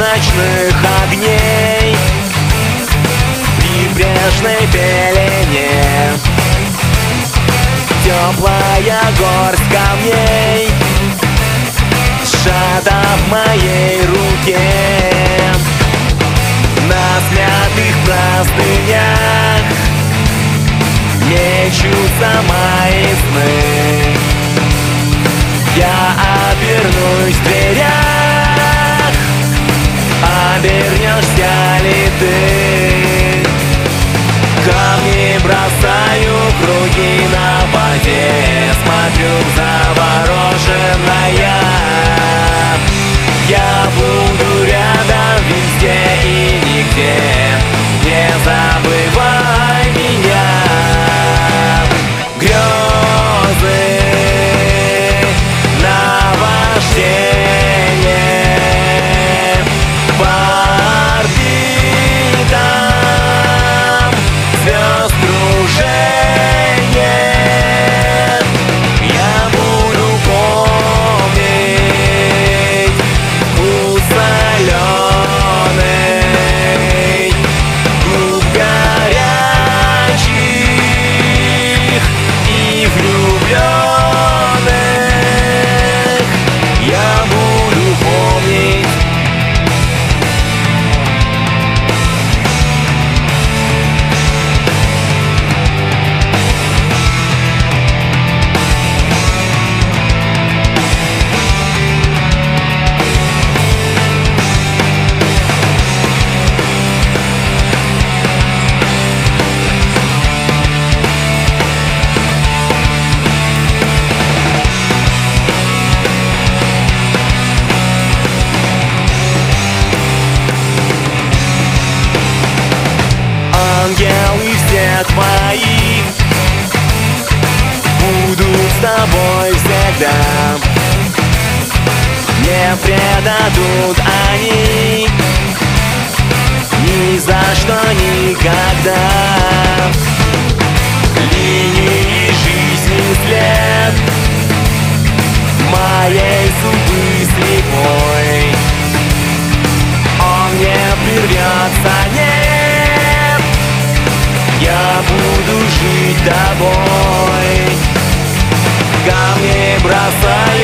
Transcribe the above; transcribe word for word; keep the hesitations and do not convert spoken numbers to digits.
ночных огней, в прибрежной пелене теплая горсть камней сжата в моей руке. На смятых простынях мечутся мои сны. Я обернусь в дверях, обернешься ли ты? Камни бросаю, круги на воде, смотрю завороженная. Я буду рядом везде и нигде, не забывай меня. Грезы, наваждение, по орбитам звезд кружение. Я буду помнить вкус соленый губ горячих и влюбленных. Я буду помнить. Ангелы все твои будут с тобой всегда. Не предадут они ни за что никогда. Линии жизни след моей судьбы слепой. Он не прервется, нет, я буду жить тобой. Камни бросай,